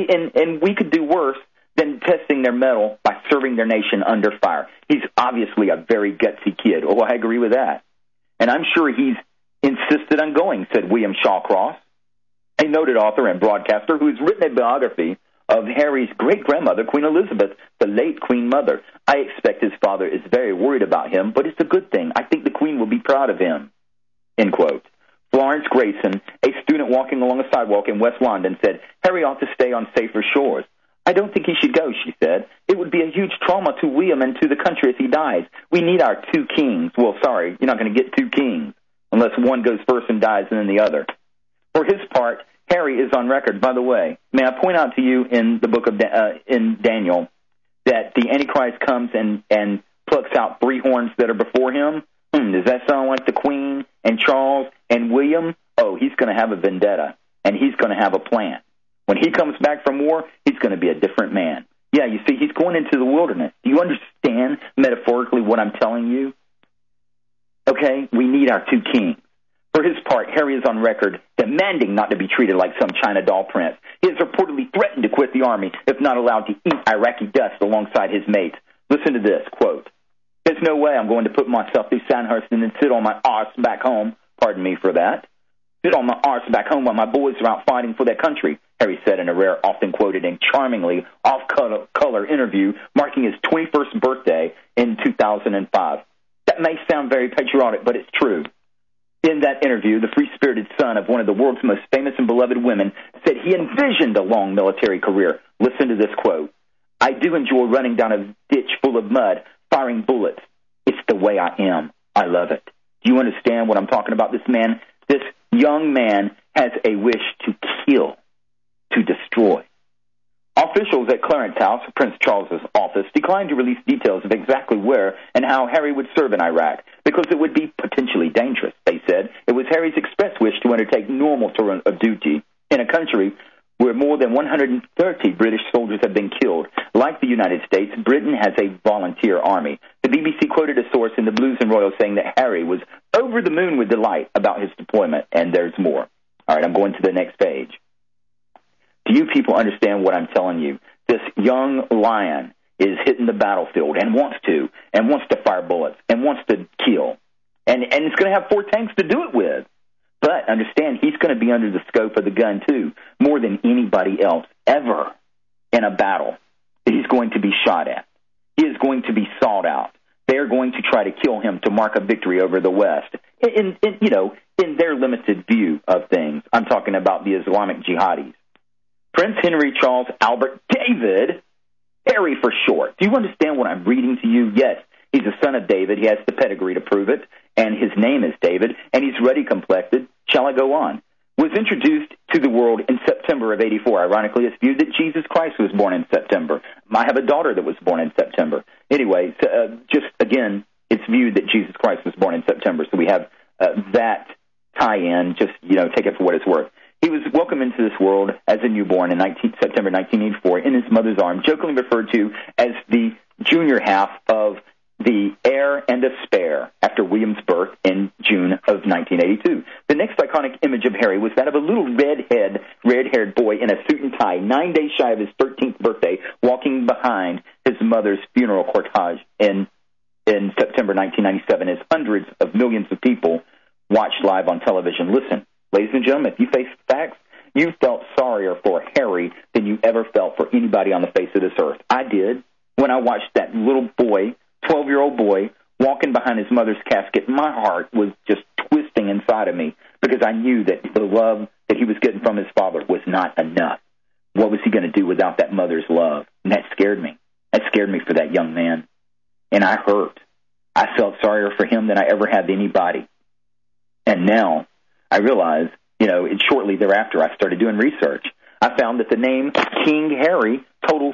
Speaker 2: And we could do worse than testing their mettle by serving their nation under fire. He's obviously a very gutsy kid. Oh, I agree with that. And I'm sure he's insisted on going, said William Shawcross, a noted author and broadcaster who has written a biography of Harry's great-grandmother, Queen Elizabeth, the late Queen Mother. I expect his father is very worried about him, but it's a good thing. I think the Queen will be proud of him, end quote. Florence Grayson, a student walking along a sidewalk in West London, said, Harry ought to stay on safer shores. I don't think he should go, she said. It would be a huge trauma to William and to the country if he dies. We need our 2 kings. Well, sorry, you're not going to get 2 kings. unless one goes first and dies and then the other. For his part, Harry is on record. By the way, may I point out to you in the book of in Daniel that the Antichrist comes and plucks out 3 horns that are before him? Does that sound like the Queen and Charles and William? Oh, he's going to have a vendetta, and he's going to have a plan. When he comes back from war, he's going to be a different man. Yeah, you see, he's going into the wilderness. Do you understand metaphorically what I'm telling you? Okay, we need our 2 kings. For his part, Harry is on record demanding not to be treated like some China doll prince. He has reportedly threatened to quit the army if not allowed to eat Iraqi dust alongside his mates. Listen to this, quote, "There's no way I'm going to put myself through Sandhurst and then sit on my arse back home, pardon me for that, sit on my arse back home while my boys are out fighting for their country," Harry said in a rare, often quoted and charmingly off-color interview marking his 21st birthday in 2005. That may sound very patriotic, but it's true. In that interview, the free-spirited son of one of the world's most famous and beloved women said he envisioned a long military career. Listen to this quote, "I do enjoy running down a ditch full of mud, firing bullets. It's the way I am. I love it." Do you understand what I'm talking about? This young man has a wish to kill, to destroy. Officials at Clarence House, Prince Charles's office, declined to release details of exactly where and how Harry would serve in Iraq because it would be potentially dangerous, they said. It was Harry's express wish to undertake normal tour of duty in a country where more than 130 British soldiers have been killed. Like the United States, Britain has a volunteer army. The BBC quoted a source in the Blues and Royals saying that Harry was over the moon with delight about his deployment, and there's more. All right, I'm going to the next page. Do you people understand what I'm telling you? This young lion is hitting the battlefield and wants to fire bullets and wants to kill. And it's going to have 4 tanks to do it with. But understand, he's going to be under the scope of the gun, too, more than anybody else ever in a battle that he's going to be shot at. He is going to be sought out. They're going to try to kill him to mark a victory over the West. In their limited view of things. I'm talking about the Islamic jihadis. Prince Henry Charles Albert David, Harry for short. Do you understand what I'm reading to you? Yes, he's a son of David. He has the pedigree to prove it, and his name is David, and he's ruddy complected. Shall I go on? Was introduced to the world in September of 84. Ironically, it's viewed that Jesus Christ was born in September. I have a daughter that was born in September. Anyway, just again, it's viewed that Jesus Christ was born in September, so we have that tie-in. Just, take it for what it's worth. He was welcomed into this world as a newborn in September 1984 in his mother's arms, jokingly referred to as the junior half of the heir and a spare after William's birth in June of 1982. The next iconic image of Harry was that of a little red-haired boy in a suit and tie, 9 days shy of his 13th birthday, walking behind his mother's funeral cortege in September 1997 as hundreds of millions of people watched live on television. Listen, ladies and gentlemen, if you face facts, you felt sorrier for Harry than you ever felt for anybody on the face of this earth. I did. When I watched that little boy, 12-year-old boy, walking behind his mother's casket, my heart was just twisting inside of me because I knew that the love that he was getting from his father was not enough. What was he going to do without that mother's love? And that scared me. That scared me for that young man. And I hurt. I felt sorrier for him than I ever had anybody. And now I realize, shortly thereafter I started doing research. I found that the name King Harry totals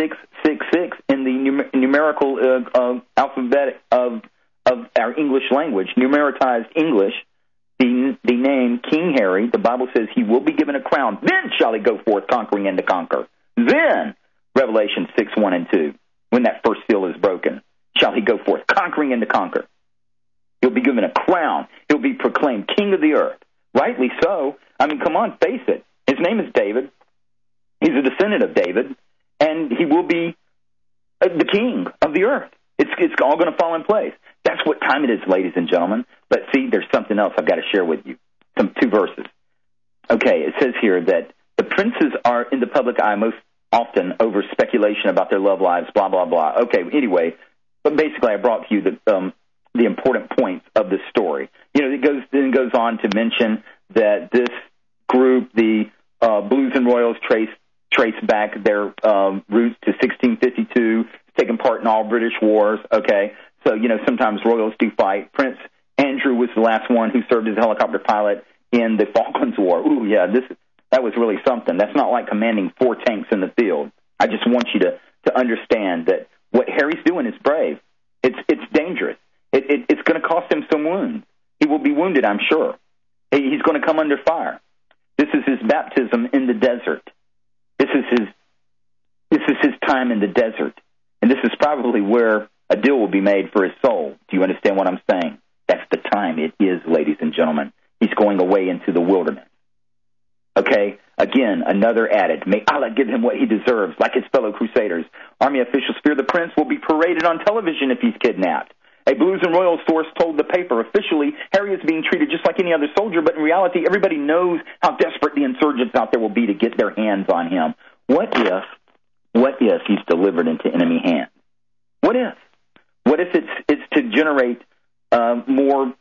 Speaker 2: 666 in the numerical alphabet of our English language, numeratized English. The name King Harry, the Bible says he will be given a crown. Then shall he go forth conquering and to conquer. Then, Revelation 6:1 and 2, when that first seal is broken, shall he go forth conquering and to conquer. He'll be given a crown. He'll be proclaimed King of the earth. Rightly so. I mean, come on, face it. His name is David. He's a descendant of David, and he will be the king of the earth. It's all going to fall in place. That's what time it is, ladies and gentlemen. But see, there's something else I've got to share with you. 2 verses. Okay, it says here that the princes are in the public eye most often over speculation about their love lives, blah, blah, blah. Okay, anyway, but basically I brought to you the important points of this story. It goes on to mention that this group, the Blues and Royals, trace back their roots to 1652, taking part in all British wars. Okay, so sometimes royals do fight. Prince Andrew was the last one who served as a helicopter pilot in the Falklands War. Ooh, yeah, that was really something. That's not like commanding 4 tanks in the field. I just want you to understand that what Harry's doing is brave. It's dangerous. It's going to cost him some wounds. He will be wounded, I'm sure. He's going to come under fire. This is his baptism in the desert. This is his time in the desert. And this is probably where a deal will be made for his soul. Do you understand what I'm saying? That's the time it is, ladies and gentlemen. He's going away into the wilderness. Okay? Again, another added, may Allah give him what he deserves, like his fellow crusaders. Army officials fear the prince will be paraded on television if he's kidnapped. A Blues and Royals source told the paper, officially, Harry is being treated just like any other soldier, but in reality, everybody knows how desperate the insurgents out there will be to get their hands on him. What if he's delivered into enemy hands? What if? What if it's to generate more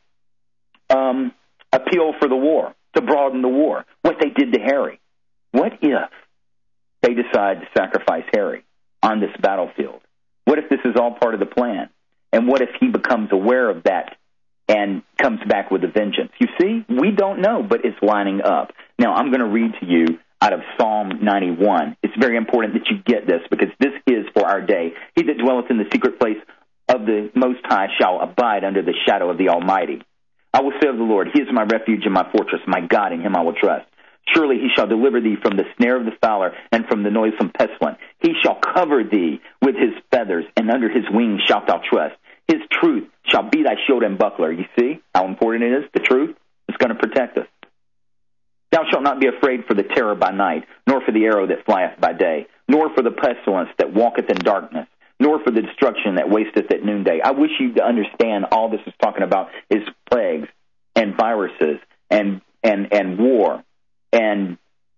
Speaker 2: appeal for the war, to broaden the war? What they did to Harry. What if they decide to sacrifice Harry on this battlefield? What if this is all part of the plan? And what if he becomes aware of that and comes back with a vengeance? You see, we don't know, but it's lining up. Now, I'm going to read to you out of Psalm 91. It's very important that you get this because this is for our day. He that dwelleth in the secret place of the Most High shall abide under the shadow of the Almighty. I will say of the Lord, he is my refuge and my fortress, my God, in him I will trust. Surely he shall deliver thee from the snare of the fowler and from the noisome pestilence. He shall cover thee with his feathers, and under his wings shalt thou trust. His truth shall be thy shield and buckler. You see how important it is? The truth is going to protect us. Thou shalt not be afraid for the terror by night, nor for the arrow that flieth by day, nor for the pestilence that walketh in darkness, nor for the destruction that wasteth at noonday. I wish you to understand all this is talking about is plagues and viruses and war and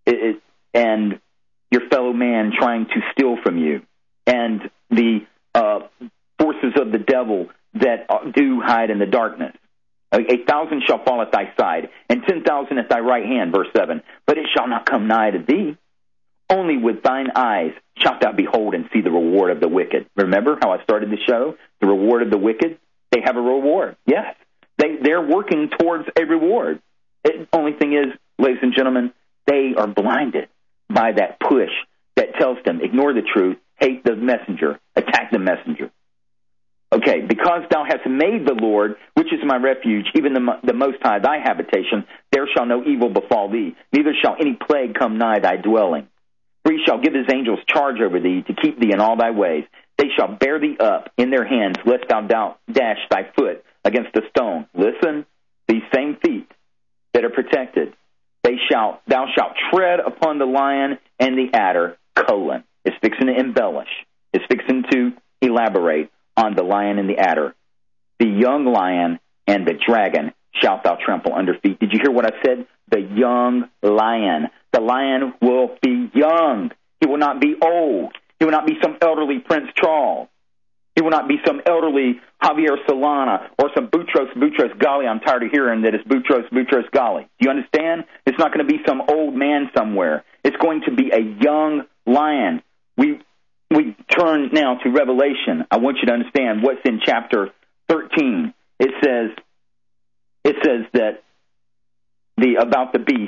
Speaker 2: your fellow man trying to steal from you and the forces of the devil that do hide in the darkness. 1,000 shall fall at thy side, and 10,000 at thy right hand, verse 7. But it shall not come nigh to thee. Only with thine eyes shalt thou behold and see the reward of the wicked. Remember how I started the show? The reward of the wicked? They have a reward. Yes. They're working towards a reward. The only thing is, ladies and gentlemen, they are blinded by that push that tells them, ignore the truth, hate the messenger, attack the messenger. Okay, because thou hast made the Lord, which is my refuge, even the Most High, thy habitation, there shall no evil befall thee, neither shall any plague come nigh thy dwelling. For he shall give his angels charge over thee, to keep thee in all thy ways. They shall bear thee up in their hands, lest thou dash thy foot against a stone. Listen, these same feet that are protected, thou shalt tread upon the lion and the adder, : It's fixing to embellish. It's fixing to elaborate on the lion and the adder. The young lion and the dragon shalt thou trample under feet. Did you hear what I said? The young lion. The lion will be young. He will not be old. He will not be some elderly Prince Charles. He will not be some elderly Javier Solana or some Boutros Ghali. I'm tired of hearing that it's Boutros Ghali. Do you understand? It's not going to be some old man somewhere. It's going to be a young lion. We turn now to Revelation. I want you to understand what's in chapter 13. It says that about the beast.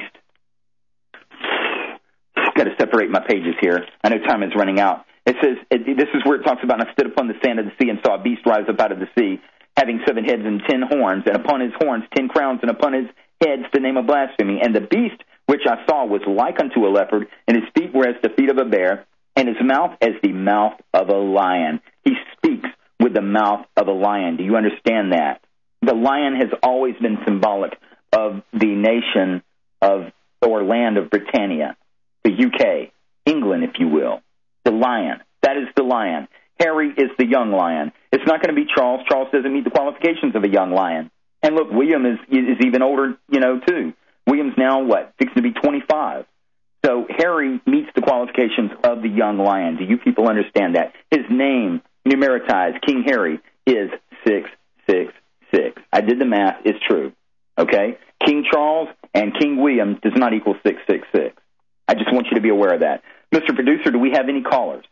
Speaker 2: I've got to separate my pages here. I know time is running out. It says, this is where it talks about, and I stood upon the sand of the sea and saw a beast rise up out of the sea, having 7 heads and 10 horns, and upon his horns 10 crowns, and upon his heads the name of blasphemy. And the beast which I saw was like unto a leopard, and his feet were as the feet of a bear, and his mouth as the mouth of a lion. He speaks with the mouth of a lion. Do you understand that? The lion has always been symbolic of the nation of, or land of Britannia, the UK, England, if you will. The lion. That is the lion. Harry is the young lion. It's not going to be Charles. Charles doesn't meet the qualifications of a young lion. And look, William is even older, too. William's now, fixing to be 25. So Harry meets the qualifications of the young lion. Do you people understand that? His name, numeratized, King Harry, is 666. I did the math. It's true. Okay? King Charles and King William does not equal 666. I just want you to be aware of that. Mr. Producer, do we have any callers?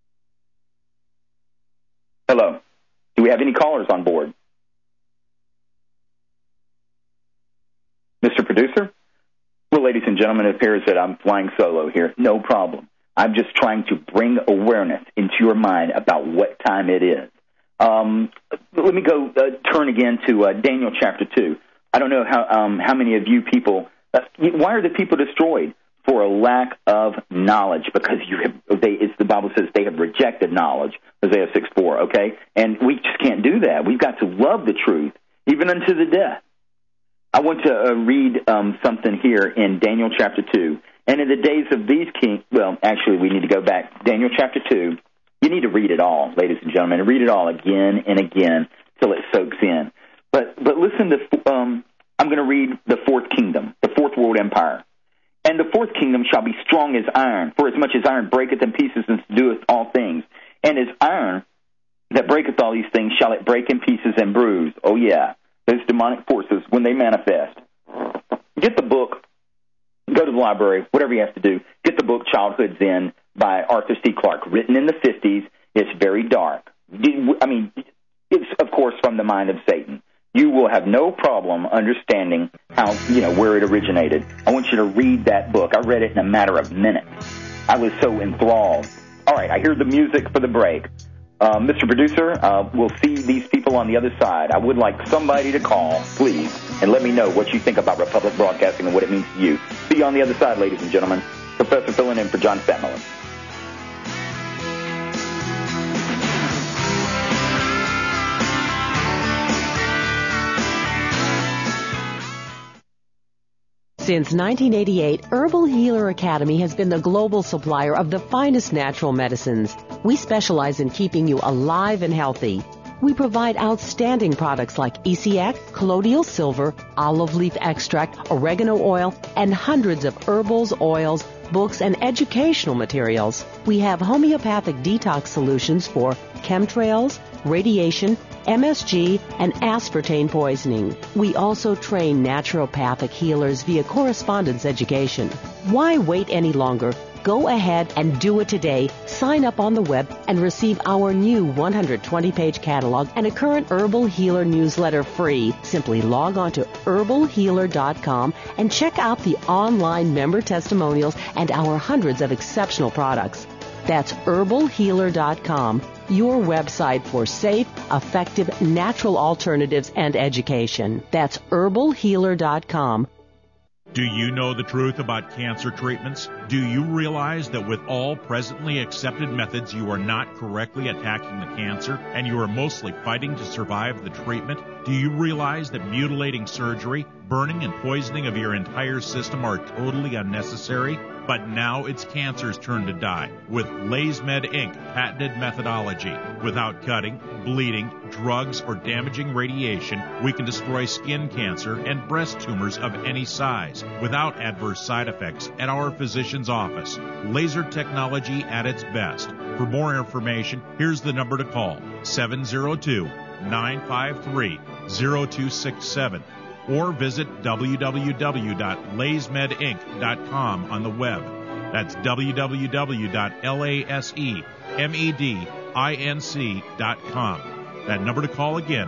Speaker 2: Hello? Do we have any callers on board? Producer? Well, ladies and gentlemen, it appears that I'm flying solo here. No problem. I'm just trying to bring awareness into your mind about what time it is. Let me go turn again to Daniel chapter 2. I don't know how many of you people, why are the people destroyed? For a lack of knowledge, because the Bible says they have rejected knowledge, Isaiah 6:4, okay? And we just can't do that. We've got to love the truth, even unto the death. I want to read something here in Daniel chapter 2. And in the days of these kings, well, actually, we need to go back. Daniel chapter 2, you need to read it all, ladies and gentlemen, and read it all again and again till it soaks in. But listen to, I'm going to read the fourth kingdom, the fourth world empire. And the fourth kingdom shall be strong as iron, for as much as iron breaketh in pieces and doeth all things. And as iron that breaketh all these things shall it break in pieces and bruise. Oh, yeah, those demonic forces, when they manifest. Get the book, go to the library, whatever you have to do. Get the book Childhood Zen by Arthur C. Clarke, written in the 50s. It's very dark. I mean, it's, of course, from the mind of Satan. You will have no problem understanding how, where it originated. I want you to read that book. I read it in a matter of minutes. I was so enthralled. All right, I hear the music for the break. Mr. Producer, we'll see these people on the other side. I would like somebody to call, please, and let me know what you think about Republic Broadcasting and what it means to you. See you on the other side, ladies and gentlemen. Professor filling in for John Stadtmiller.
Speaker 7: Since 1988, Herbal Healer Academy has been the global supplier of the finest natural medicines. We specialize in keeping you alive and healthy. We provide outstanding products like ECX, colloidal silver, olive leaf extract, oregano oil, and hundreds of herbals, oils, books, and educational materials. We have homeopathic detox solutions for chemtrails, radiation, MSG, and aspartame poisoning. We also train naturopathic healers via correspondence education. Why wait any longer? Go ahead and do it today. Sign up on the web and receive our new 120-page catalog and a current Herbal Healer newsletter free. Simply log on to herbalhealer.com and check out the online member testimonials and our hundreds of exceptional products. That's herbalhealer.com, your website for safe, effective, natural alternatives and education. That's herbalhealer.com.
Speaker 3: Do you know the truth about cancer treatments? Do you realize that with all presently accepted methods, you are not correctly attacking the cancer and you are mostly fighting to survive the treatment? Do you realize that mutilating surgery, burning and poisoning of your entire system are totally unnecessary? But now it's cancer's turn to die with LaysMed Inc. patented methodology. Without cutting, bleeding, drugs, or damaging radiation, we can destroy skin cancer and breast tumors of any size without adverse side effects at our physician's office. Laser technology at its best. For more information, here's the number to call, 702-953-0267. Or visit www.laysmedinc.com on the web. That's www.lasemedinc.com. That number to call again,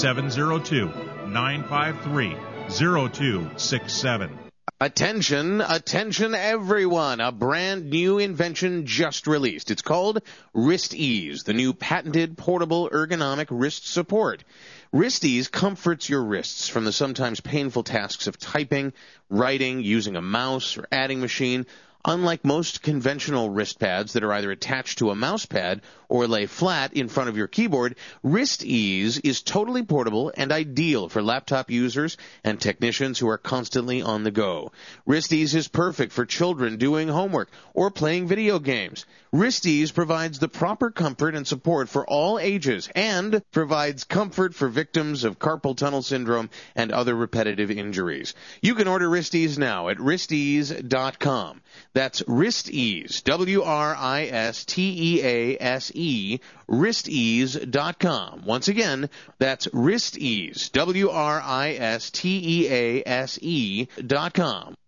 Speaker 3: 702-953-0267.
Speaker 13: Attention everyone. A brand new invention just released. It's called WristEase, the new patented portable ergonomic wrist support. WristEase comforts your wrists from the sometimes painful tasks of typing, writing, using a mouse, or adding machine. Unlike most conventional wrist pads that are either attached to a mouse pad or lay flat in front of your keyboard, WristEase is totally portable and ideal for laptop users and technicians who are constantly on the go. WristEase is perfect for children doing homework or playing video games. WristEase provides the proper comfort and support for all ages and provides comfort for victims of carpal tunnel syndrome and other repetitive injuries. You can order WristEase now at wristease.com. That's WristEase, WrIstease, wristease.com. Once again, that's WristEase, WrIstease.com.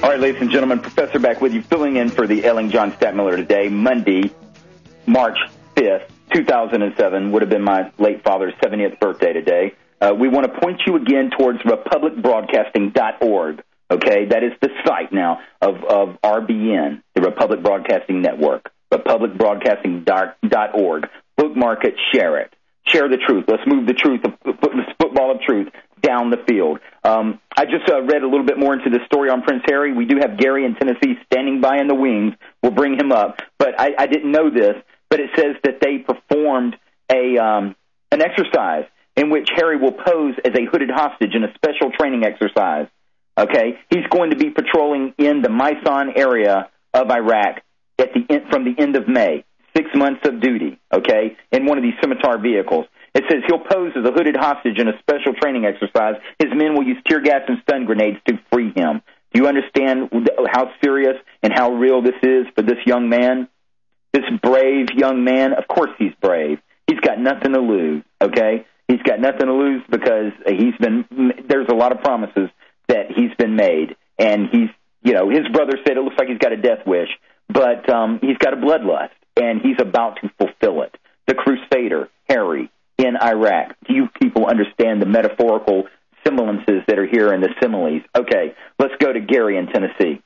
Speaker 2: All right, ladies and gentlemen, Professor back with you, filling in for the ailing John Stadtmiller today, Monday, March 5th, 2007, would have been my late father's 70th birthday today. We want to point you again towards republicbroadcasting.org, okay? That is the site now of RBN, the Republic Broadcasting Network, republicbroadcasting.org. Bookmark it, share it. Share the truth. Let's move the truth, this football of truth, down the field. I just read a little bit more into the story on Prince Harry. We do have Gary in Tennessee standing by in the wings. We'll bring him up. But I didn't know this, but it says that they performed an exercise in which Harry will pose as a hooded hostage in a special training exercise. Okay? He's going to be patrolling in the Maysan area of Iraq from the end of May. 6 months of duty, okay, in one of these scimitar vehicles. It says he'll pose as a hooded hostage in a special training exercise. His men will use tear gas and stun grenades to free him. Do you understand how serious and how real this is for this young man? This brave young man? Of course he's brave. He's got nothing to lose, okay? He's got nothing to lose because there's a lot of promises that he's been made. And his brother said it looks like he's got a death wish, but he's got a bloodlust. And he's about to fulfill it. The Crusader, Harry, in Iraq. Do you people understand the metaphorical semblances that are here in the similes? Okay, let's go to Gary in Tennessee.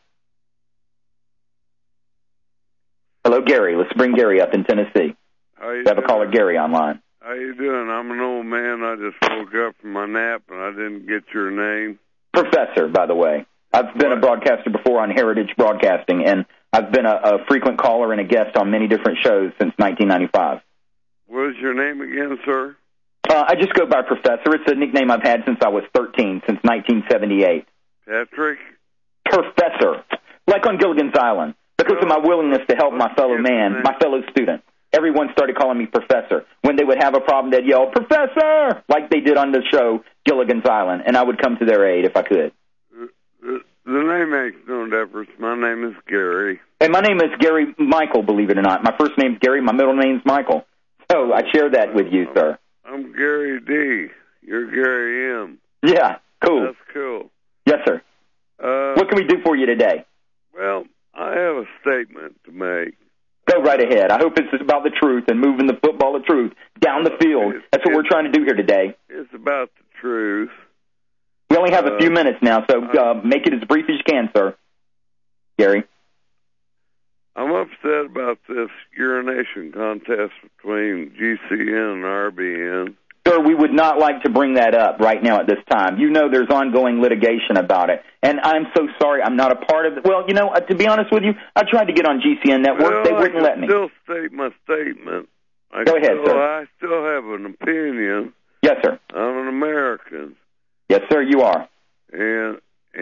Speaker 2: Hello, Gary. Let's bring Gary up in Tennessee. We have a caller, Gary, online.
Speaker 14: How you doing? I'm an old man. I just woke up from my nap, and I didn't get your name.
Speaker 2: Professor, by the way. I've been a broadcaster before on Heritage Broadcasting, and I've been a frequent caller and a guest on many different shows since 1995.
Speaker 14: What is your name again, sir?
Speaker 2: I just go by Professor. It's a nickname I've had since I was 13, since 1978.
Speaker 14: Patrick?
Speaker 2: Professor. Like on Gilligan's Island. Because of my willingness to help my fellow man, my fellow student. Everyone started calling me Professor. When they would have a problem, they'd yell, Professor! Like they did on the show Gilligan's Island, and I would come to their aid if I could.
Speaker 14: The name makes no difference. My name is Gary.
Speaker 2: And my name is Gary Michael, believe it or not. My first name's Gary. My middle name's Michael. So I share that with you, sir.
Speaker 14: I'm Gary D. You're Gary M.
Speaker 2: Yeah, cool.
Speaker 14: That's cool.
Speaker 2: Yes, sir. What can we do for you today?
Speaker 14: Well, I have a statement to make.
Speaker 2: Go right ahead. I hope it's about the truth and moving the football of truth down the field. That's what we're trying to do here today.
Speaker 14: It's about the truth.
Speaker 2: We only have a few minutes now, so make it as brief as you can, sir. Gary?
Speaker 14: I'm upset about this urination contest between GCN and RBN.
Speaker 2: Sir, we would not like to bring that up right now at this time. You know there's ongoing litigation about it. And I'm so sorry I'm not a part of it. Well, to be honest with you, I tried to get on GCN Network. They wouldn't let me.
Speaker 14: I still state my statement.
Speaker 2: Go ahead, sir.
Speaker 14: I still have an opinion.
Speaker 2: Yes, sir.
Speaker 14: I'm an American.
Speaker 2: Yes, sir, you are.
Speaker 14: And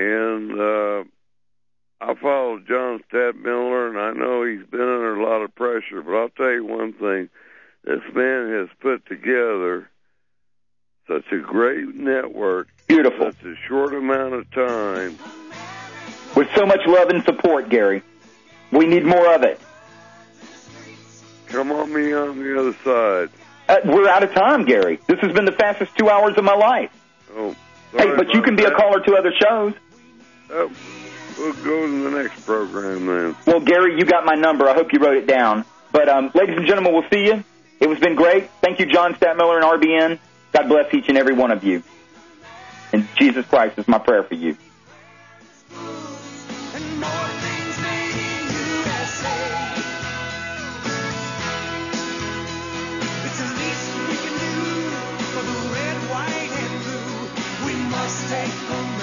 Speaker 14: I follow John Stadtmiller, and I know he's been under a lot of pressure, but I'll tell you one thing. This man has put together such a great network.
Speaker 2: Beautiful.
Speaker 14: In such a short amount of time.
Speaker 2: With so much love and support, Gary. We need more of it.
Speaker 14: Come on me on the other side.
Speaker 2: We're out of time, Gary. This has been the fastest 2 hours of my life.
Speaker 14: Oh,
Speaker 2: hey, but you can be a caller to other shows.
Speaker 14: We'll go to the next program then.
Speaker 2: Well, Gary, you got my number. I hope you wrote it down. But, ladies and gentlemen, we'll see you. It has been great. Thank you, John Stadtmiller and RBN. God bless each and every one of you. And Jesus Christ is my prayer for you.
Speaker 1: Take